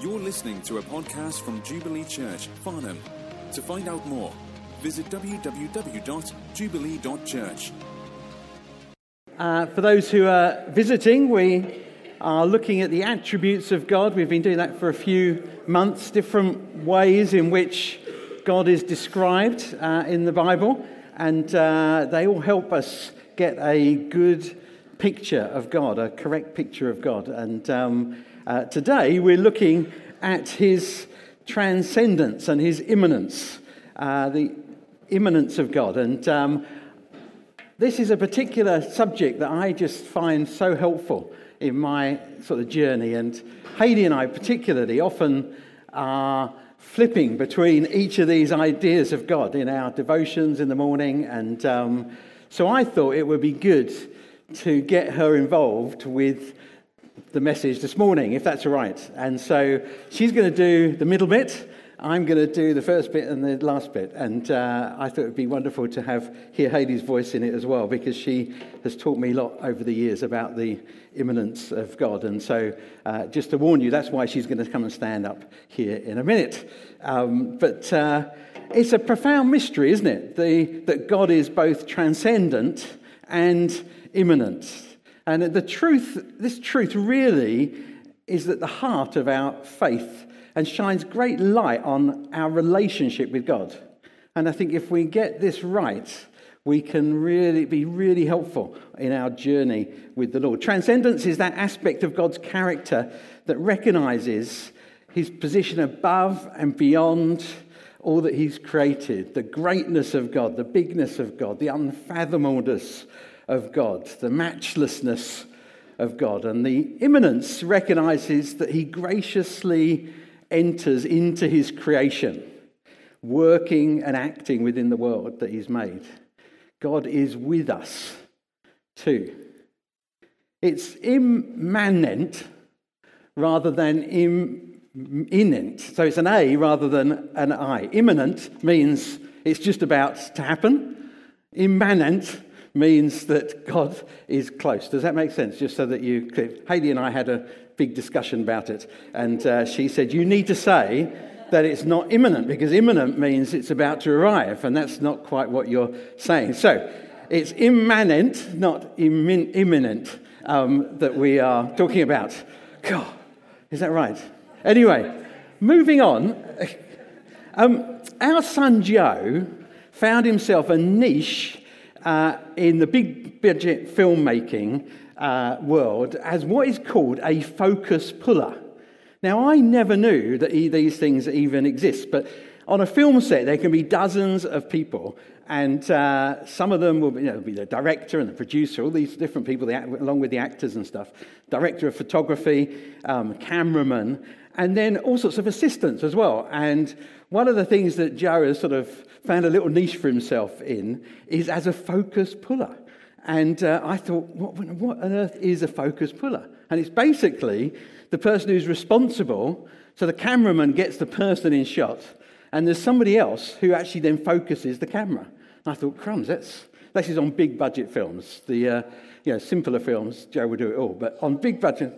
You're listening to a podcast from Jubilee Church, Farnham. To find out more, visit www.jubilee.church. For those who are visiting, we are looking at the attributes of God. We've been doing that for a few months, different ways in which God is described in the Bible, and they all help us get a good picture of God, a correct picture of God. And today we're looking at his transcendence and his immanence, the immanence of God. And this is a particular subject that I just find so helpful in my sort of journey. And Heidi and I particularly often are flipping between each of these ideas of God in our devotions in the morning. And so I thought it would be good to get her involved with the message this morning, if that's all right. And so she's going to do the middle bit. I'm going to do the first bit and the last bit. And I thought it would be wonderful to hear Heidi's voice in it as well, because she has taught me a lot over the years about the immanence of God. And so just to warn you, that's why she's going to come and stand up here in a minute. But it's a profound mystery, isn't it? That God is both transcendent and immanent. And this truth really is at the heart of our faith and shines great light on our relationship with God. And I think if we get this right, we can really be really helpful in our journey with the Lord. Transcendence is that aspect of God's character that recognizes his position above and beyond all that he's created, the greatness of God, the bigness of God, the unfathomableness of God, the matchlessness of God. And the immanence recognizes that he graciously enters into his creation, working and acting within the world that he's made. God is with us too. It's immanent rather than imminent. So it's an A rather than an I. Imminent means it's just about to happen. Immanent means that God is close. Does that make sense? Just so that you... Heidi and I had a big discussion about it, and she said, you need to say that it's not imminent, because imminent means it's about to arrive, and that's not quite what you're saying. So it's immanent, not imminent, that we are talking about. God, is that right? Anyway, moving on. Our son Joe found himself a niche in the big budget filmmaking world as what is called a focus puller. Now, I never knew that these things even exist, but on a film set there can be dozens of people, and some of them will be the director and the producer, all these different people, along with the actors and stuff, director of photography, cameraman, and then all sorts of assistants as well. And one of the things that Joe has sort of found a little niche for himself in is as a focus puller. And I thought, what on earth is a focus puller? And it's basically the person who's responsible, so the cameraman gets the person in shot, and there's somebody else who actually then focuses the camera. And I thought, crumbs, this is on big budget films. The simpler films, Joe will do it all, but on big budget...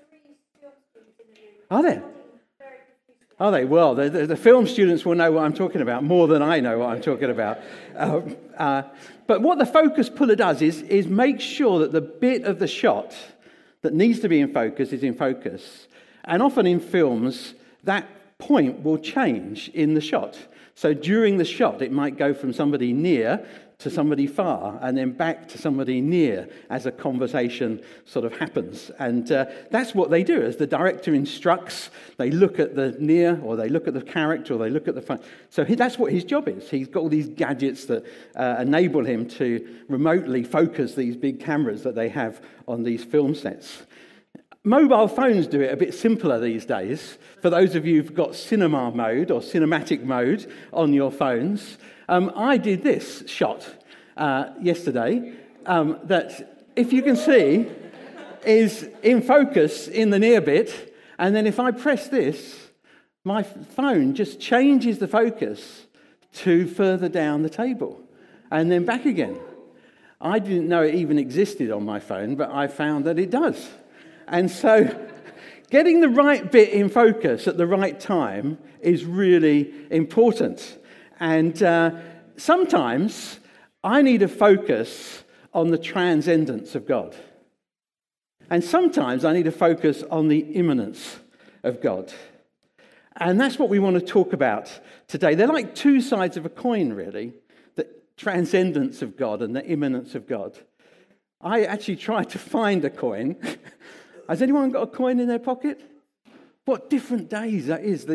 Are there? Are they? Well, the film students will know what I'm talking about more than I know what I'm talking about. But what the focus puller does is make sure that the bit of the shot that needs to be in focus is in focus. And often in films, that point will change in the shot. So during the shot, it might go from somebody near to somebody far, and then back to somebody near as a conversation sort of happens. And that's what they do. As the director instructs, they look at the near, or they look at the character, or they look at the front. So that's what his job is. He's got all these gadgets that enable him to remotely focus these big cameras that they have on these film sets. Mobile phones do it a bit simpler these days. For those of you who've got cinema mode or cinematic mode on your phones, I did this shot yesterday that, if you can see, is in focus in the near bit. And then if I press this, my phone just changes the focus to further down the table and then back again. I didn't know it even existed on my phone, but I found that it does. And so getting the right bit in focus at the right time is really important. And sometimes I need to focus on the transcendence of God. And sometimes I need to focus on the immanence of God. And that's what we want to talk about today. They're like two sides of a coin, really. The transcendence of God and the immanence of God. I actually tried to find a coin. Has anyone got a coin in their pocket? What different days that is.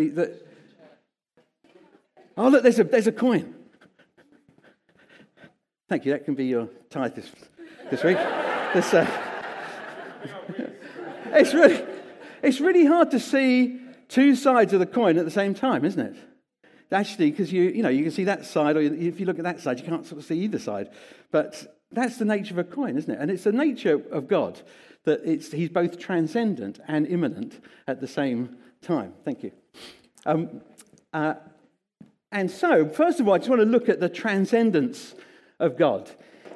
Oh, look, there's a coin. Thank you. That can be your tithe this week. It's really hard to see two sides of the coin at the same time, isn't it? Actually, because you can see that side, or if you look at that side, you can't sort of see either side. But that's the nature of a coin, isn't it? And it's the nature of God that he's both transcendent and immanent at the same time. Thank you. And so, first of all, I just want to look at the transcendence of God.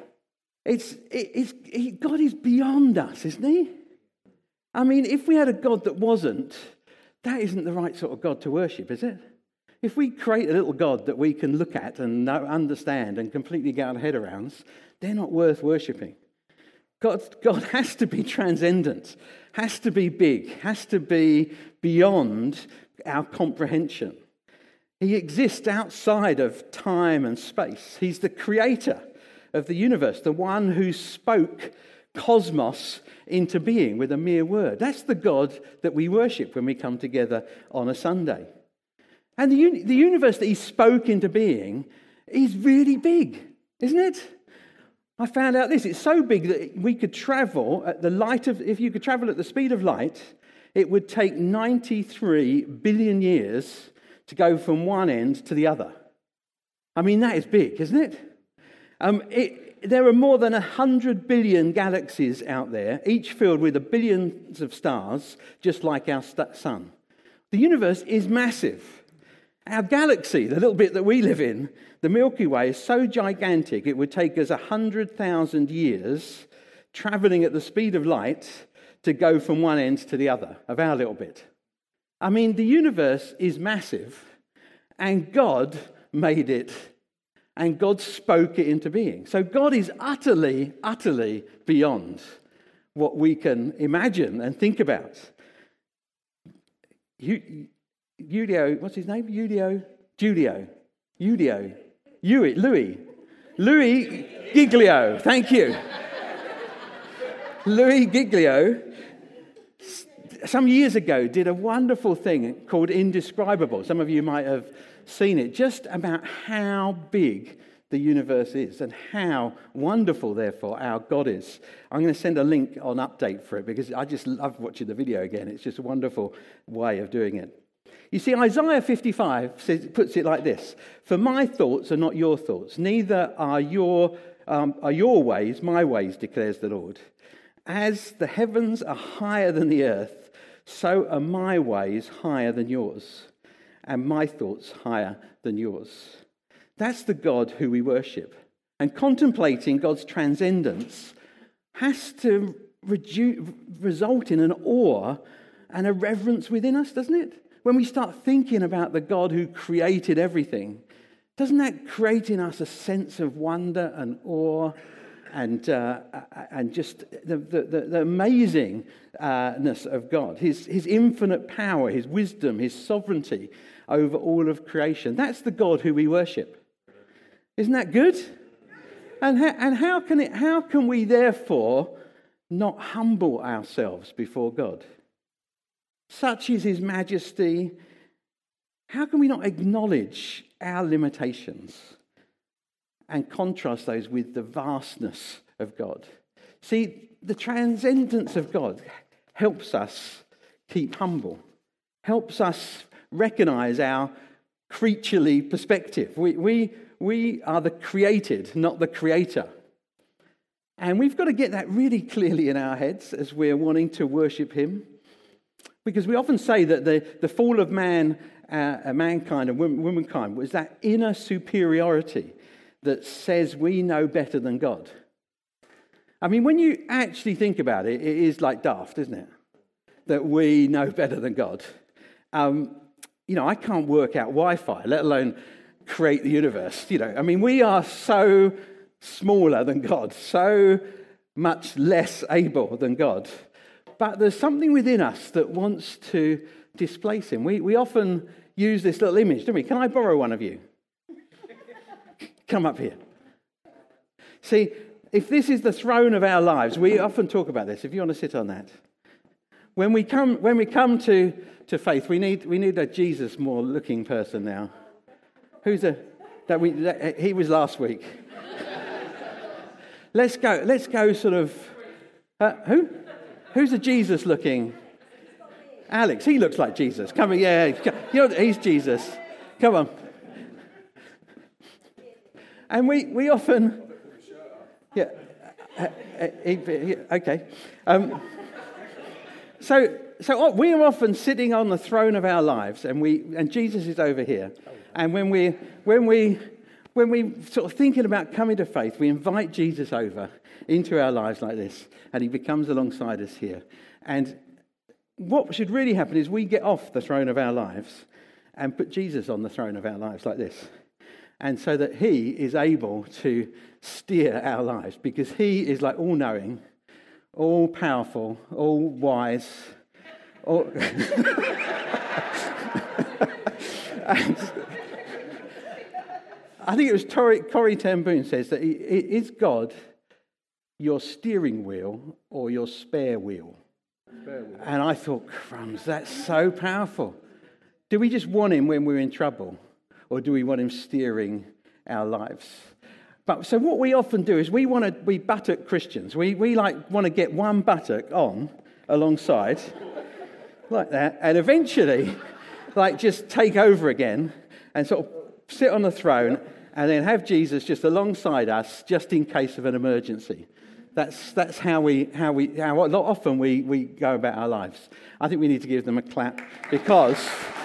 God is beyond us, isn't he? I mean, if we had a God that wasn't, that isn't the right sort of God to worship, is it? If we create a little God that we can look at and understand and completely get our head around, they're not worth worshipping. God has to be transcendent, has to be big, has to be beyond our comprehension. He exists outside of time and space. He's the creator of the universe, the one who spoke cosmos into being with a mere word. That's the God that we worship when we come together on a Sunday. And the universe that he spoke into being is really big, isn't it? I found out this. It's so big that we could travel if you could travel at the speed of light, it would take 93 billion years to go from one end to the other. I mean, that is big, isn't it? There are more than 100 billion galaxies out there, each filled with billions of stars, just like our sun. The universe is massive. Our galaxy, the little bit that we live in, the Milky Way, is so gigantic it would take us 100,000 years travelling at the speed of light to go from one end to the other of our little bit. I mean, the universe is massive, and God made it, and God spoke it into being. So God is utterly, utterly beyond what we can imagine and think about. Julio, what's his name? Louis Giglio, thank you. Louis Giglio, some years ago, did a wonderful thing called Indescribable. Some of you might have seen it, just about how big the universe is and how wonderful, therefore, our God is. I'm going to send a link on Update for it because I just love watching the video again. It's just a wonderful way of doing it. You see, Isaiah 55 puts it like this: "For my thoughts are not your thoughts, neither are your ways my ways, declares the Lord. As the heavens are higher than the earth, so are my ways higher than yours, and my thoughts higher than yours." That's the God who we worship. And contemplating God's transcendence has to result in an awe and a reverence within us, doesn't it? When we start thinking about the God who created everything, doesn't that create in us a sense of wonder and awe and just the amazingness of God, his infinite power, his wisdom, his sovereignty over all of creation? That's the God who we worship. Isn't that good? And how can we therefore not humble ourselves before God? Such is his majesty. How can we not acknowledge our limitations and contrast those with the vastness of God? See, the transcendence of God helps us keep humble, helps us recognize our creaturely perspective. We are the created, not the creator. And we've got to get that really clearly in our heads as we're wanting to worship him. Because we often say that the fall of mankind and womankind was that inner superiority that says we know better than God. I mean, when you actually think about it, it is like daft, isn't it? that we know better than God. I can't work out Wi-Fi, let alone create the universe. We are so smaller than God, so much less able than God. But there's something within us that wants to displace him. We often use this little image, don't we? Can I borrow one of you? Come up here. See, if this is the throne of our lives, we often talk about this. If you want to sit on that. When we come to faith, we need a Jesus more looking person now. He was last week. Let's go sort of, who? Who's a Jesus looking? Alex, he looks like Jesus. Come on, yeah, he's Jesus. Come on. And we often, yeah, okay. So we are often sitting on the throne of our lives, and Jesus is over here. And when we sort of thinking about coming to faith, we invite Jesus over into our lives like this, and he becomes alongside us here. And what should really happen is we get off the throne of our lives and put Jesus on the throne of our lives like this. And so that he is able to steer our lives, because he is like all-knowing, all-powerful, all-wise, all... I think it was Corrie ten Boom says that is God your steering wheel or your spare wheel? And I thought, crumbs, that's so powerful. Do we just want him when we're in trouble, or do we want him steering our lives? But so what we often do is we buttock Christians. We want to get one buttock on alongside like that, and eventually just take over again and sort of sit on the throne, and then have Jesus just alongside us, just in case of an emergency. That's how often we go about our lives. I think we need to give them a clap, because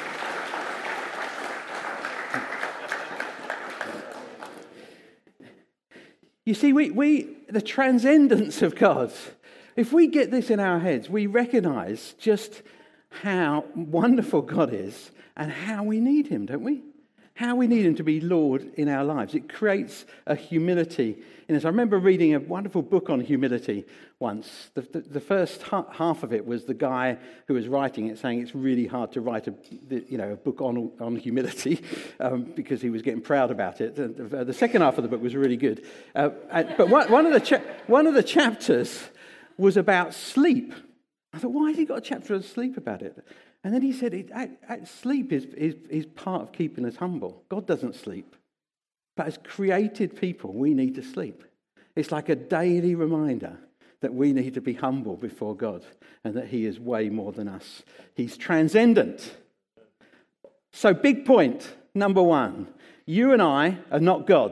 you see, the transcendence of God. If we get this in our heads, we recognise just how wonderful God is and how we need him, don't we? How we need him to be Lord in our lives. It creates a humility in us. I remember reading a wonderful book on humility once. The first half of it was the guy who was writing it saying it's really hard to write a book on humility because he was getting proud about it. The second half of the book was really good. But one of the chapters was about sleep. I thought, why has he got a chapter on sleep about it? And then he said, sleep is part of keeping us humble. God doesn't sleep. But as created people, we need to sleep. It's like a daily reminder that we need to be humble before God and that he is way more than us. He's transcendent. So big point, number one, you and I are not God.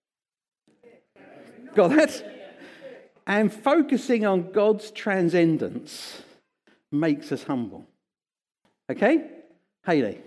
Got that? And focusing on God's transcendence makes us humble. Okay? Hayley.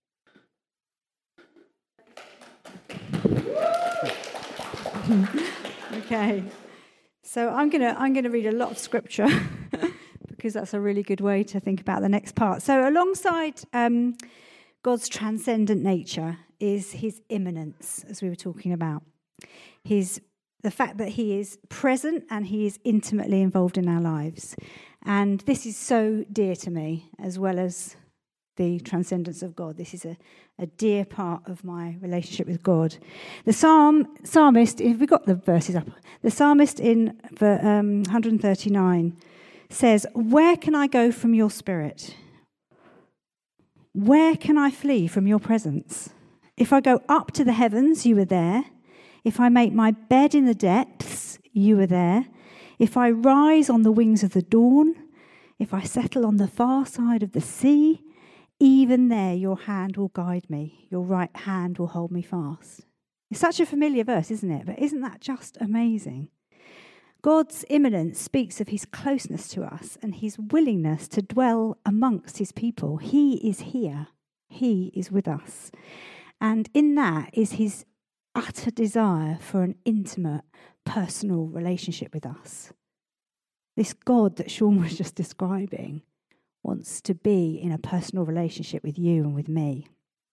Okay. So I'm gonna read a lot of scripture because that's a really good way to think about the next part. So alongside God's transcendent nature is his immanence, as we were talking about. The fact that he is present and he is intimately involved in our lives. And this is so dear to me, as well as the transcendence of God. This is a dear part of my relationship with God. The psalmist, if we got the verses up, the psalmist in 139 says, "Where can I go from your spirit? Where can I flee from your presence? If I go up to the heavens, you are there. If I make my bed in the depths, you are there. If I rise on the wings of the dawn, if I settle on the far side of the sea, even there your hand will guide me, your right hand will hold me fast." It's such a familiar verse, isn't it? But isn't that just amazing? God's immanence speaks of his closeness to us and his willingness to dwell amongst his people. He is here. He is with us. And in that is his utter desire for an intimate, personal relationship with us. This God that Sean was just describing wants to be in a personal relationship with you and with me.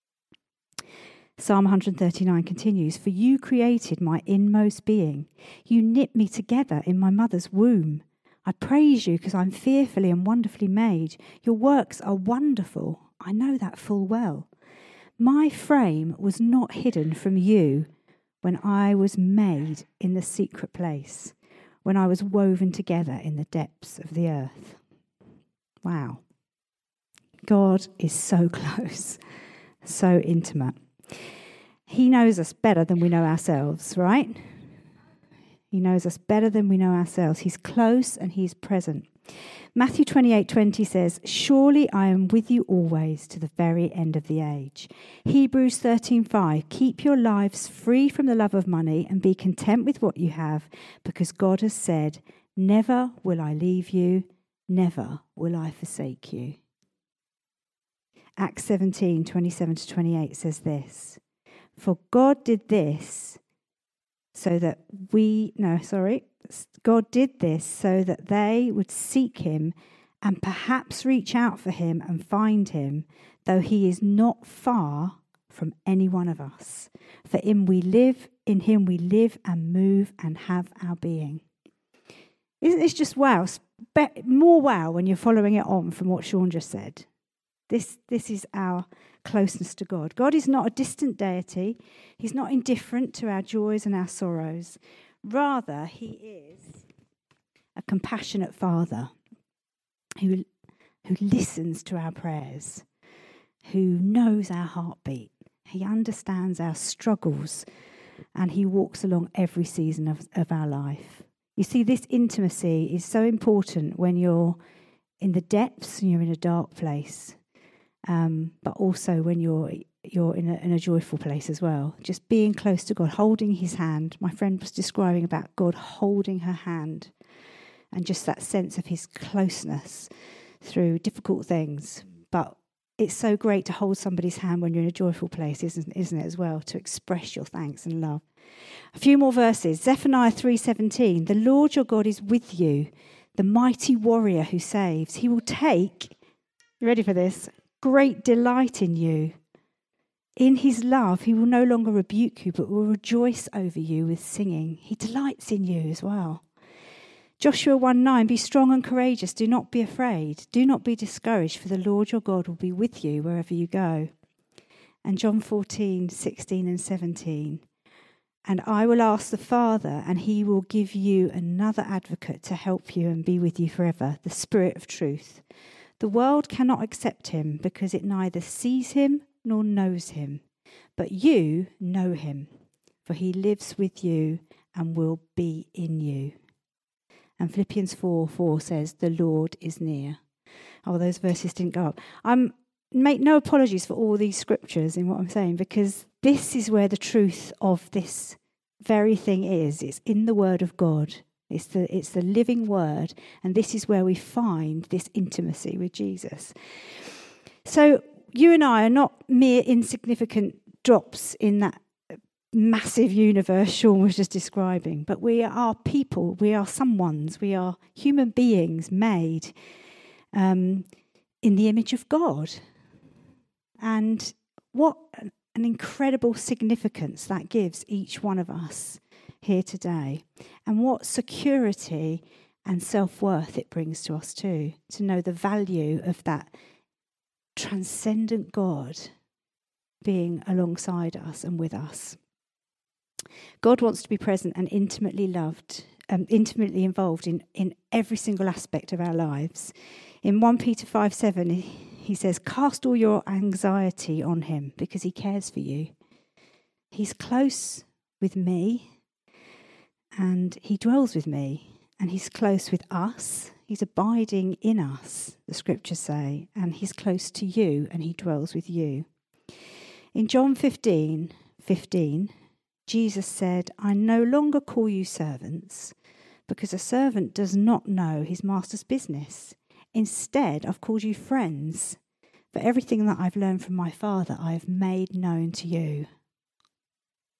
Psalm 139 continues, "For you created my inmost being. You knit me together in my mother's womb. I praise you because I'm fearfully and wonderfully made. Your works are wonderful. I know that full well. My frame was not hidden from you when I was made in the secret place, when I was woven together in the depths of the earth." Wow. God is so close, so intimate. He knows us better than we know ourselves, right? He knows us better than we know ourselves. He's close and he's present. Matthew 28:20 says, "Surely I am with you always to the very end of the age." Hebrews 13:5, "Keep your lives free from the love of money and be content with what you have, because God has said, 'Never will I leave you, never will I forsake you.'" Acts 17:27-28 says this, "For God did this so that God did this so that they would seek him and perhaps reach out for him and find him, though he is not far from any one of us. For in him we live and move and have our being." Isn't this just wow? More wow when you're following it on from what Sean just said. This is our closeness to God. God is not a distant deity. He's not indifferent to our joys and our sorrows. Rather, he is a compassionate Father who listens to our prayers, who knows our heartbeat. He understands our struggles, and he walks along every season of our life. You see, this intimacy is so important when you're in the depths and you're in a dark place, but also when you're in a joyful place as well. Just being close to God, holding his hand. My friend was describing about God holding her hand, and just that sense of his closeness through difficult things. But it's so great to hold somebody's hand when you're in a joyful place, isn't it, as well, to express your thanks and love. A few more verses. Zephaniah 3:17, "The Lord your God is with you, the mighty warrior who saves. He will take," you ready for this, "great delight in you. In his love, he will no longer rebuke you, but will rejoice over you with singing." He delights in you as well. Joshua 1:9, "Be strong and courageous. Do not be afraid. Do not be discouraged, for the Lord your God will be with you wherever you go." And John 14:16 and 17, "And I will ask the Father, and he will give you another advocate to help you and be with you forever, the Spirit of truth. The world cannot accept him because it neither sees him nor knows him. But you know him, for he lives with you and will be in you." And Philippians 4:4 says, "The Lord is near." Oh, those verses didn't go up. Make no apologies for all these scriptures in what I'm saying, because this is where the truth of this very thing is. It's in the Word of God. It's the living Word, and this is where we find this intimacy with Jesus. So you and I are not mere insignificant drops in that massive universe Sean was just describing, but we are people, we are someones, we are human beings made in the image of God. And what an incredible significance that gives each one of us here today, and what security and self-worth it brings to us too, to know the value of that transcendent God being alongside us and with us. God wants to be present and intimately involved in every single aspect of our lives. In 1 Peter 5:7, he says, "Cast all your anxiety on him because he cares for you." He's close with me, and he dwells with me, and he's close with us. He's abiding in us, the scriptures say, and he's close to you, and he dwells with you. In John 15:15, Jesus said, "I no longer call you servants, because a servant does not know his master's business. Instead, I've called you friends, for everything that I've learned from my Father I have made known to you."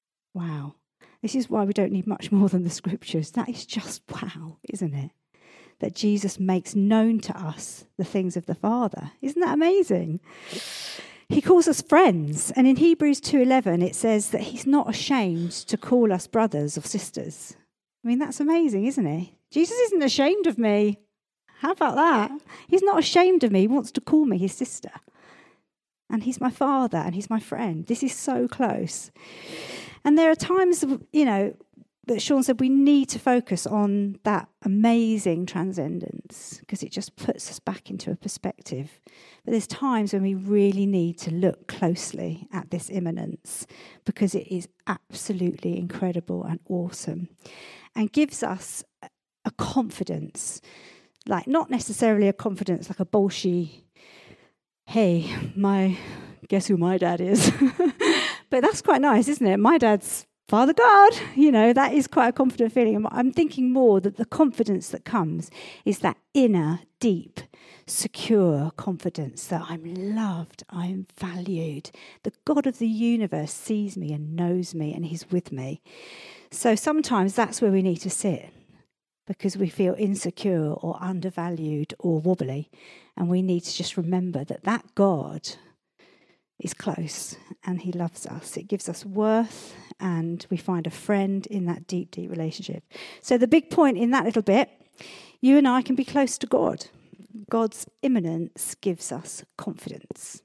Wow. This is why we don't need much more than the scriptures. That is just wow, isn't it? that Jesus makes known to us the things of the Father. Isn't that amazing? He calls us friends, and in Hebrews 2:11 it says that he's not ashamed to call us brothers or sisters. I mean, that's amazing, isn't he? Jesus isn't ashamed of me. How about that? He's not ashamed of me. He wants to call me his sister. And he's my father, and he's my friend. This is so close. And there are times, that Sean said we need to focus on that amazing transcendence because it just puts us back into a perspective. But there's times when we really need to look closely at this immanence because it is absolutely incredible and awesome and gives us a confidence, like not necessarily a confidence like a bolshy, hey, guess who my dad is? But that's quite nice, isn't it? My dad's Father God, that is quite a confident feeling. I'm thinking more that the confidence that comes is that inner, deep, secure confidence that I'm loved, I'm valued. The God of the universe sees me and knows me and he's with me. So sometimes that's where we need to sit because we feel insecure or undervalued or wobbly. And we need to just remember that God is close and he loves us. It gives us worth and we find a friend in that deep, deep relationship. So the big point in that little bit, you and I can be close to God. God's immanence gives us confidence.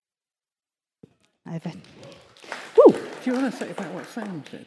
Over. Woo! Do you want to say about what Sam said?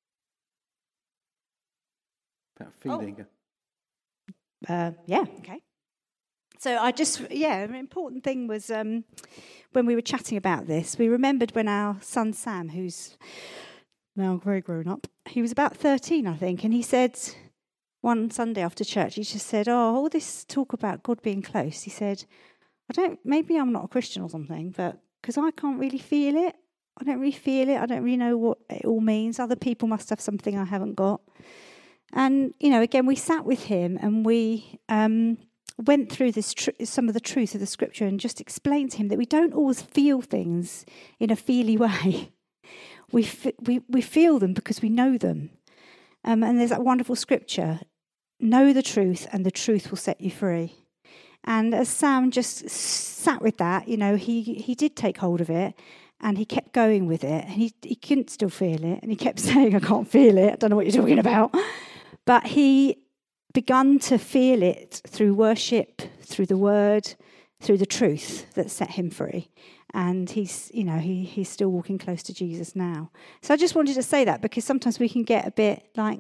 About feeling. Yeah, okay. So an important thing was when we were chatting about this, we remembered when our son Sam, who's now very grown up, he was about 13, I think, and he said one Sunday after church, he just said, all this talk about God being close, he said, maybe I'm not a Christian or something, but because I can't really feel it. I don't really feel it. I don't really know what it all means. Other people must have something I haven't got. And, again, we sat with him and we went through some of the truth of the scripture and just explained to him that we don't always feel things in a feely way. We feel them because we know them. And there's that wonderful scripture, know the truth and the truth will set you free. And as Sam just sat with that, he did take hold of it and he kept going with it. And he couldn't still feel it. And he kept saying, I can't feel it. I don't know what you're talking about. But he begun to feel it through worship, through the word, through the truth that set him free. And he's still walking close to Jesus now. So I just wanted to say that because sometimes we can get a bit like,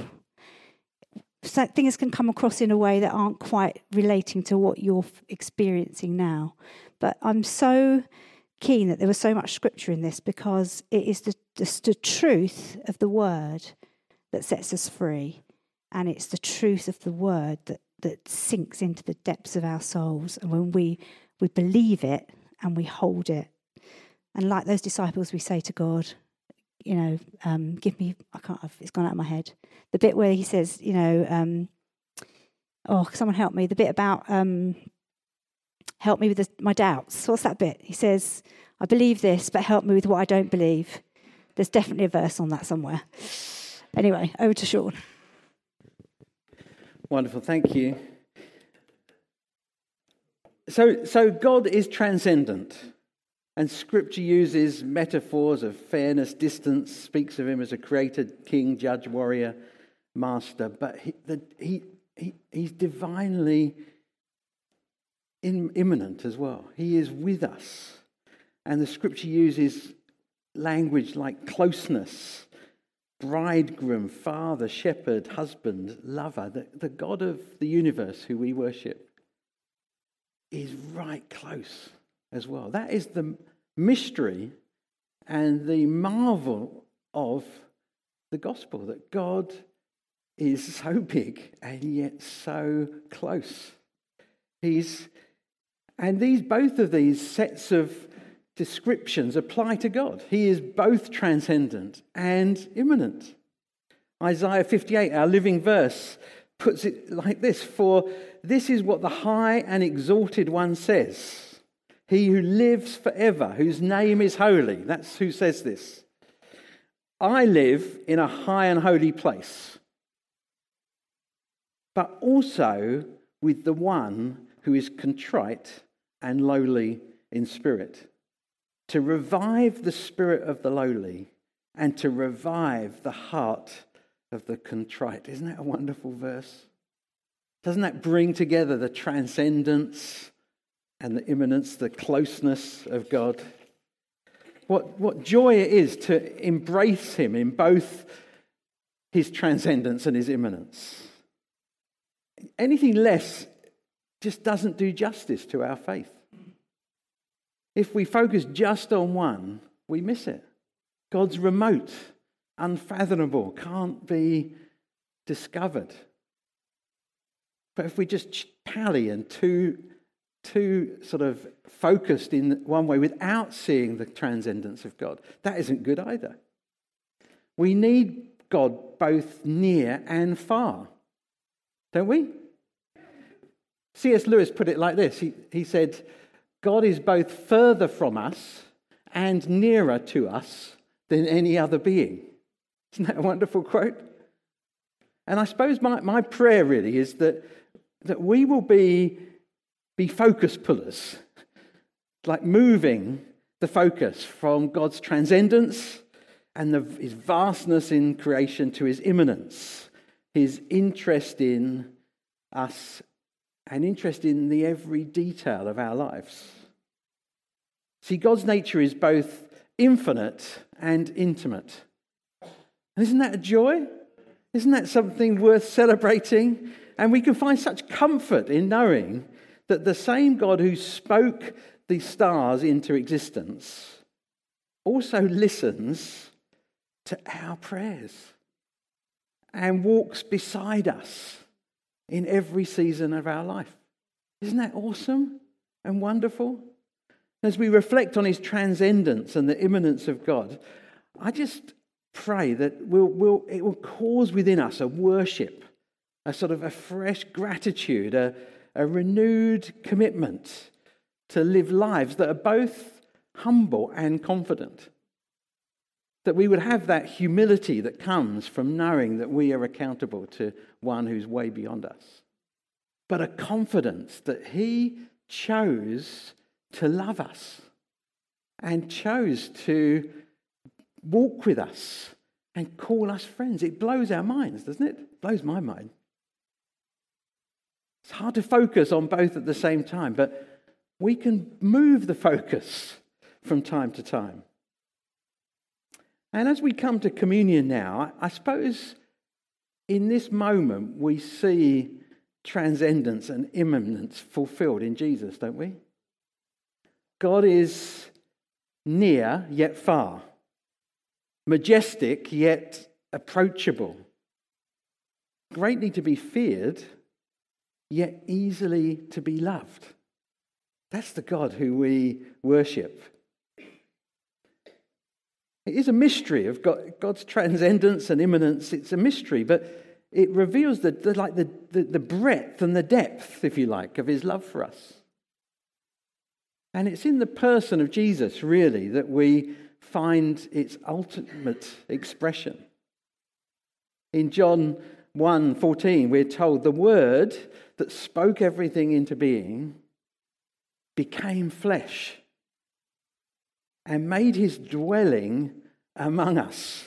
so things can come across in a way that aren't quite relating to what you're experiencing now. But I'm so keen that there was so much scripture in this because it is the truth of the word that sets us free. And it's the truth of the word that sinks into the depths of our souls. And when we believe it and we hold it, and like those disciples, we say to God, give me, it's gone out of my head. The bit where he says, someone help me. The bit about help me with my doubts. What's that bit? He says, I believe this, but help me with what I don't believe. There's definitely a verse on that somewhere. Anyway, over to Sean. Wonderful, thank you. So God is transcendent, and Scripture uses metaphors of fairness, distance, speaks of him as a creator, king, judge, warrior, master. But he's divinely immanent as well. He is with us, and the Scripture uses language like closeness, bridegroom, father, shepherd, husband, lover. The God of the universe who we worship is right close as well. That is the mystery and the marvel of the gospel, that God is so big and yet so close. Both of these sets of descriptions apply to God. He is both transcendent and immanent. Isaiah 58, our living verse, puts it like this: for this is what the high and exalted one says, he who lives forever, whose name is holy. That's who says this. I live in a high and holy place. but also with the one who is contrite and lowly in spirit, to revive the spirit of the lowly and to revive the heart of the contrite. Isn't that a wonderful verse? Doesn't that bring together the transcendence and the immanence, the closeness of God? What joy it is to embrace him in both his transcendence and his immanence. Anything less just doesn't do justice to our faith. If we focus just on one, we miss it. God's remote, unfathomable, can't be discovered. But if we just pally and too sort of focused in one way without seeing the transcendence of God, that isn't good either. We need God both near and far, don't we? C.S. Lewis put it like this. He said, God is both further from us and nearer to us than any other being. Isn't that a wonderful quote? And I suppose my prayer really is that we will be focus pullers, like moving the focus from God's transcendence and his vastness in creation to his immanence, his interest in us and interest in the every detail of our lives. See, God's nature is both infinite and intimate. And isn't that a joy? Isn't that something worth celebrating? And we can find such comfort in knowing that the same God who spoke the stars into existence also listens to our prayers and walks beside us in every season of our life. Isn't that awesome and wonderful? As we reflect on his transcendence and the immanence of God, I just pray that it will cause within us a worship, a sort of a fresh gratitude, a renewed commitment to live lives that are both humble and confident. That we would have that humility that comes from knowing that we are accountable to one who's way beyond us. But a confidence that he chose to love us and chose to walk with us and call us friends. It blows our minds, doesn't it? It blows my mind. It's hard to focus on both at the same time, but we can move the focus from time to time. And as we come to communion now, I suppose in this moment we see transcendence and immanence fulfilled in Jesus, don't we? God is near yet far, majestic yet approachable, greatly to be feared yet easily to be loved. That's the God who we worship. It is a mystery of God's transcendence and immanence. It's a mystery, but it reveals the breadth and the depth, if you like, of his love for us. And it's in the person of Jesus, really, that we find its ultimate expression. In John 1:14, we're told the Word that spoke everything into being became flesh and made his dwelling among us.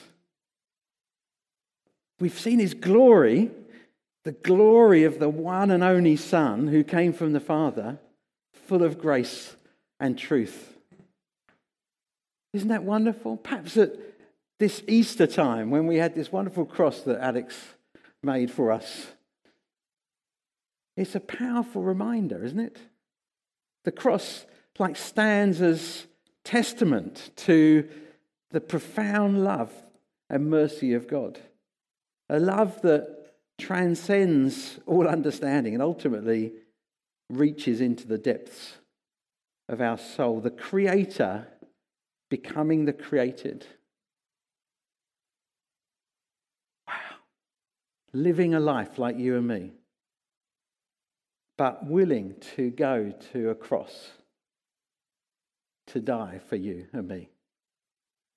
We've seen his glory, the glory of the one and only Son who came from the Father, full of grace and truth. Isn't that wonderful? Perhaps at this Easter time when we had this wonderful cross that Alex made for us, it's a powerful reminder, isn't it? The cross stands as testament to the profound love and mercy of God. A love that transcends all understanding and ultimately reaches into the depths of our soul. The Creator becoming the created. Wow. Living a life like you and me, but willing to go to a cross to die for you and me.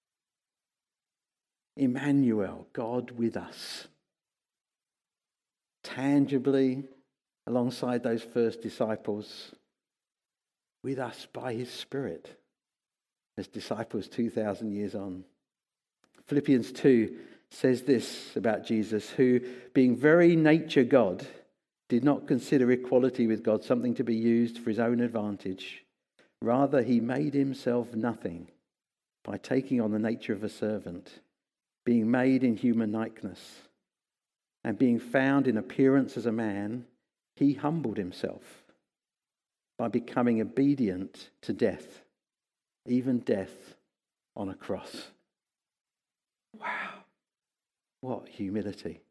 Emmanuel, God with us. tangibly alongside those first disciples, with us by his Spirit as disciples 2,000 years on. Philippians 2 says this about Jesus, who, being very nature God, did not consider equality with God something to be used for his own advantage. Rather, he made himself nothing by taking on the nature of a servant, being made in human likeness, and being found in appearance as a man, he humbled himself by becoming obedient to death, even death on a cross. Wow, what humility.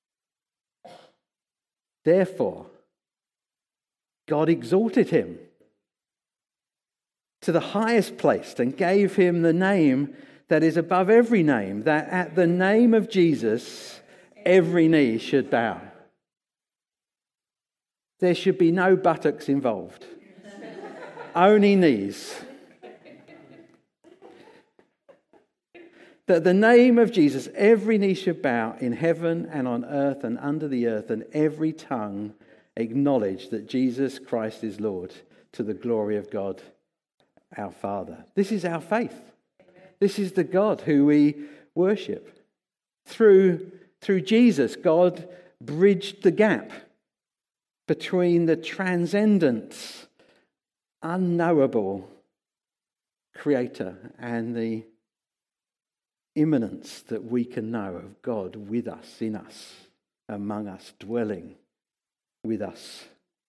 Therefore, God exalted him to the highest place and gave him the name that is above every name, that at the name of Jesus, every knee should bow. There should be no buttocks involved, only knees. That the name of Jesus, every knee should bow in heaven and on earth and under the earth, and every tongue acknowledge that Jesus Christ is Lord, to the glory of God our Father. This is our faith. This is the God who we worship. Through Jesus, God bridged the gap between the transcendent, unknowable Creator and the immanence that we can know of God with us, in us, among us, dwelling with us.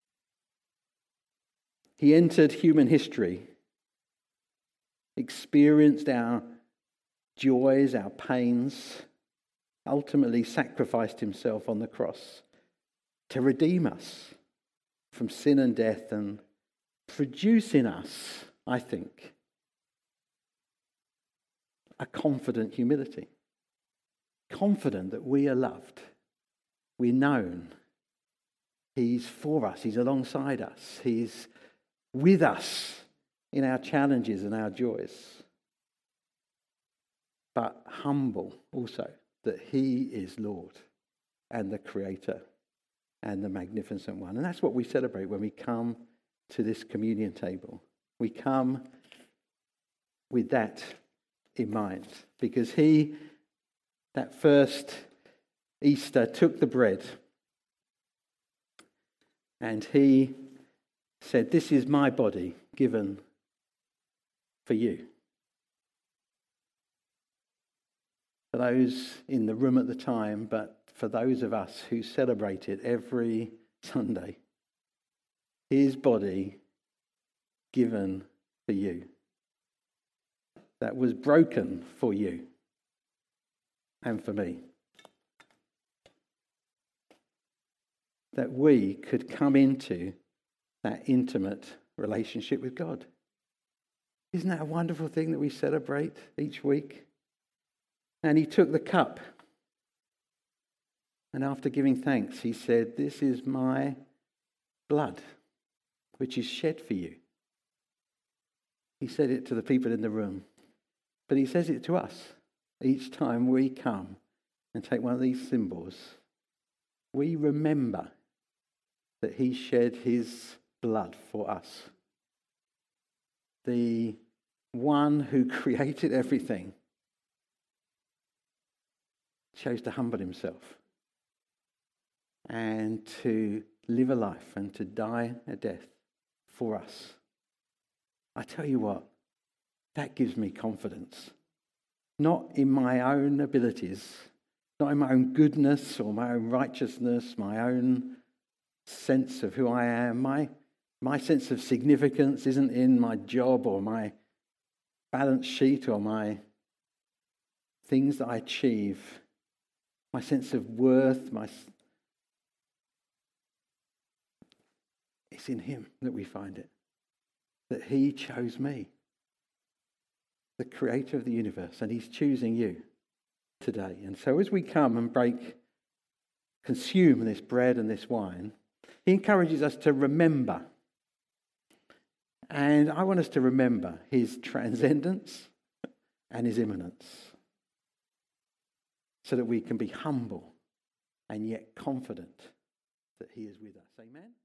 He entered human history, experienced our joys, our pains, ultimately sacrificed himself on the cross to redeem us from sin and death and produce in us, I think, a confident humility. Confident that we are loved, we're known, he's for us, he's alongside us, he's with us in our challenges and our joys. But humble also that he is Lord and the Creator and the Magnificent One. And that's what we celebrate when we come to this communion table. We come with that in mind, because he, that first Easter, took the bread and he said, "This is my body given for you." For those in the room at the time, but for those of us who celebrate it every Sunday, his body given for you, that was broken for you and for me, that we could come into that intimate relationship with God. Isn't that a wonderful thing that we celebrate each week? And he took the cup, and after giving thanks, he said, "This is my blood, which is shed for you." He said it to the people in the room, but he says it to us each time we come and take one of these symbols. We remember that he shed his blood for us. The one who created everything chose to humble himself and to live a life and to die a death for us. I tell you what, that gives me confidence. Not in my own abilities, not in my own goodness or my own righteousness, my own sense of who I am. My sense of significance isn't in my job or my balance sheet or my things that I achieve. My sense of worth, it's in him that we find it. That he chose me, the creator of the universe, and he's choosing you today. And so as we come and consume this bread and this wine, he encourages us to remember. And I want us to remember his transcendence and his immanence, so that we can be humble and yet confident that he is with us. Amen?